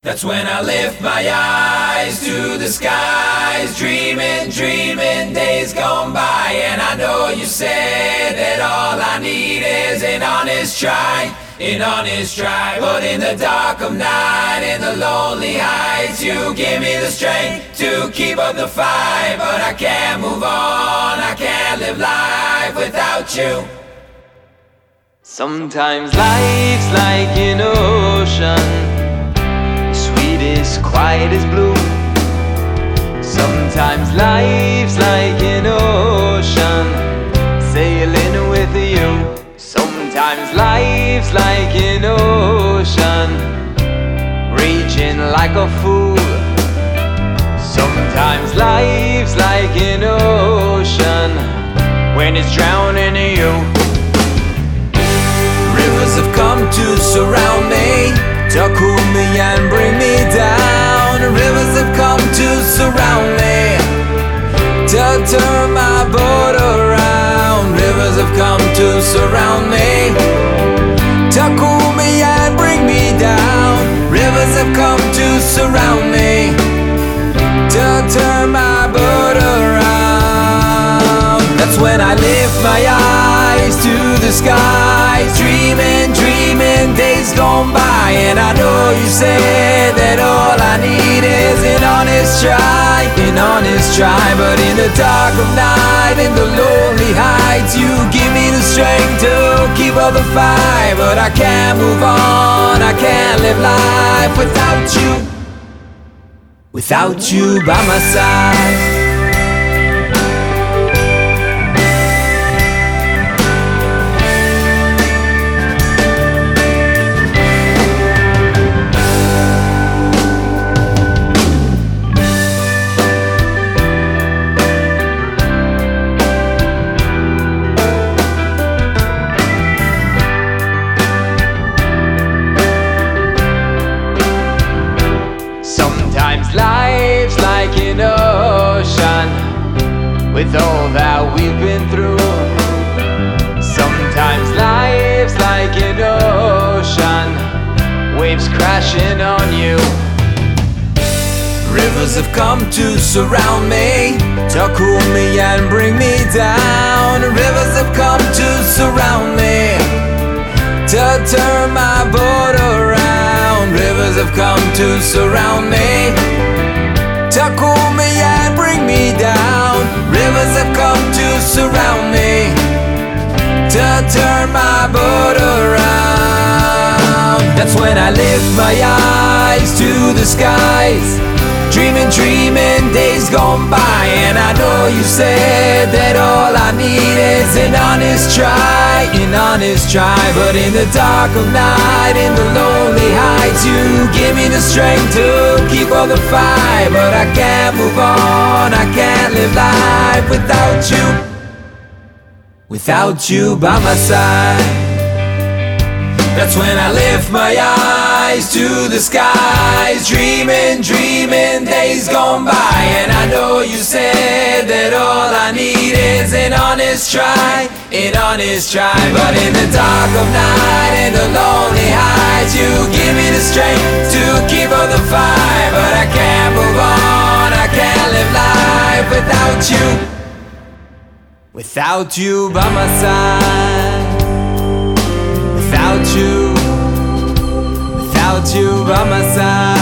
That's when I lift my eyes to the skies, dreaming, dreaming days gone by. And I know you said that all I need is an honest try, an honest try. But in the dark of night, in the lonely heights, you give me the strength to keep up the fight. But I can't move on, I can't live life without you. Sometimes life's like an ocean, quiet as blue. Sometimes life's like an ocean, sailing with you. Sometimes life's like an ocean, raging like a fool. Sometimes life's like an ocean, when it's drowning you. Rivers have come to surround me, to cool me and bring me down. Rivers have come to surround me, to turn my boat around. Rivers have come to surround me, to cool me and bring me down. Rivers have come to surround me, to turn my boat around. That's when I lift my eyes to the skies, dreaming, dreaming days gone by. And I know you said that all I need is an honest try, an honest try. But in the dark of night, in the lonely heights, you give me the strength to keep up the fight. But I can't move on, I can't live life without you, without you by my side. Life's like an ocean, with all that we've been through. Sometimes life's like an ocean, waves crashing on you. Rivers have come to surround me, to cool me and bring me down. Rivers have come to surround me, to turn my boat around. Rivers have come to surround me, to cool me and bring me down. Rivers have come to surround me, to turn my boat around. That's when I lift my eyes to the skies, dreaming, dreaming days gone by. And I know you said that all I need is an honest try, an honest try. But in the dark of night, in the lonely heights, you give me the strength to keep on the fight. But I can't move on, I can't live life without you, without you by my side. That's when I lift my eyes to the skies, dreaming, dreaming days gone by. And I know you said that all I need is an honest try, an honest try. But in the dark of night, in the lonely heights, you give me the strength to keep up the fight. But I can't move on, I can't live life without you, without you by my side. Without you by my side.